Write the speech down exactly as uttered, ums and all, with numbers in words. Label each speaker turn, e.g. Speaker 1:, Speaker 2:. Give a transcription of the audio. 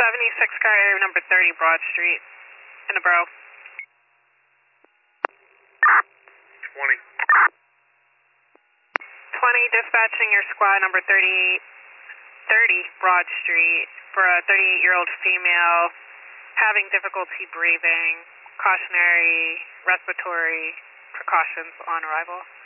Speaker 1: seventy-six car area number thirty Broad Street in a borough.
Speaker 2: twenty.
Speaker 1: twenty, dispatching your squad number thirty-eight thirty Broad Street for a thirty-eight-year-old female having difficulty breathing. Cautionary respiratory precautions on arrival.